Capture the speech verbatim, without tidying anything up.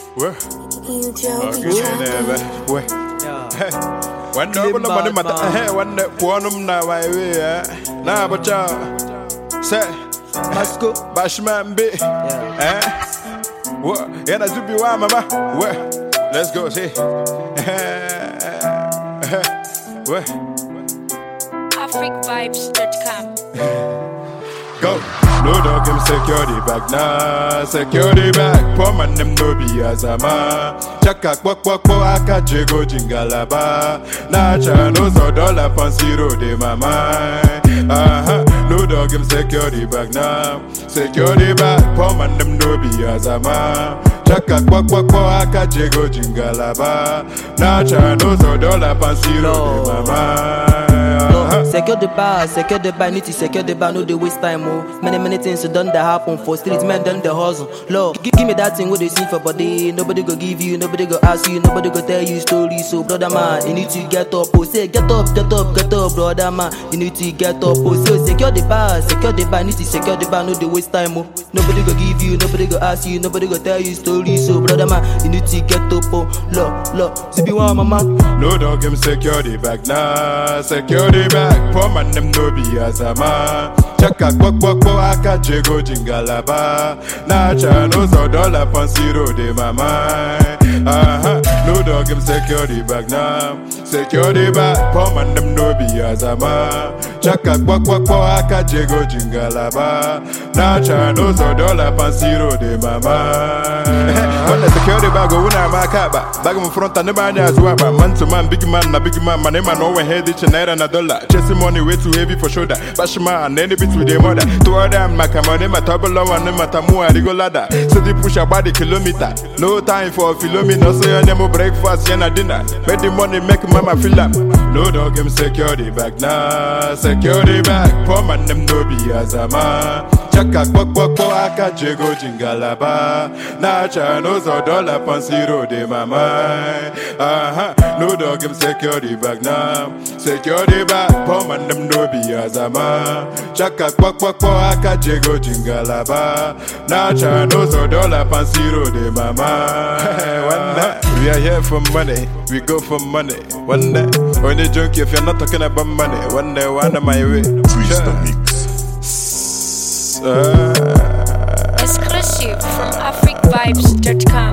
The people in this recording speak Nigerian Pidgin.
Ouais. Ouais. One double money matter. One that quantum now I will. Nah, but ya say, Let's go. Bashman B. Eh? What? And I do be one, mama. Well, let's go see. What? Afric Vibes dot com. Go. No dog him security back now. Security back. Poor man them no be as a man. Chaka kwak kwak po aka jego jingalaba. Na cha no so dollar pan zero de my mind. Uh-huh. No dog him security back now. Security back. Poor man them no be as a man. Chaka kwak kwak po aka jego jingalaba. Na cha no so dollar pan zero de my mind. No, secure the bar, secure the bar, need to secure the bar, no they waste time, oh. Many, many things done that happen for street men done the hustle. Lord, give, give me that thing what they see for body. Nobody go give you, nobody go ask you, nobody go tell you story. So brother man, you need to get up, oh. Say get up, get up, get up, brother man. You need to get up, oh. So secure the bar, secure the bar, need to secure the bar, no they waste time, oh. Nobody go give you, nobody go ask you, nobody go tell you story. So brother man, you need to get up, oh. Lord, Lord, see be one mama. No dog him security back now, security back. Poor man them no be as a man. Chaka kwak kwak po aka jego jingalaba. Na cha no so dollar pan zero de my mind. Uh-huh. No dog him security back now, security back. Poor man them no be as a man. Chaka kwak kwak po aka jego jingalaba. Na cha no so dollar pan zero de my mind. When the security bag go una makaba. Bag in front and the man as well. Man to man, big man, na big man. Man, man, no one head each and a dollar. Chasing money way too heavy for shoulder. Bashman and any bit with the mother. Two of them, my camera, my table, and my tamu, and go ladder. So they push about the kilometer. No time for a kilometer, so you never breakfast and a dinner. Make the money, make mama feel up. No dog, him security back now, security back. Poor man, them no be as a man. Chaka kwak kwak po aka jego jingalaba. Na cha no so dollar pan zero de my mind. Uh-huh. No dog him security back now, security back. Poor man them no be as a man. Chaka kwak kwak po aka jego jingalaba. Na cha no so dollar pan zero de my mind. One day we are here for money, we go for money. One day only junkie if you're not talking about money. One day one of my way. Freestyle mix. Uh, Exclusive from Afric Vibes dot com.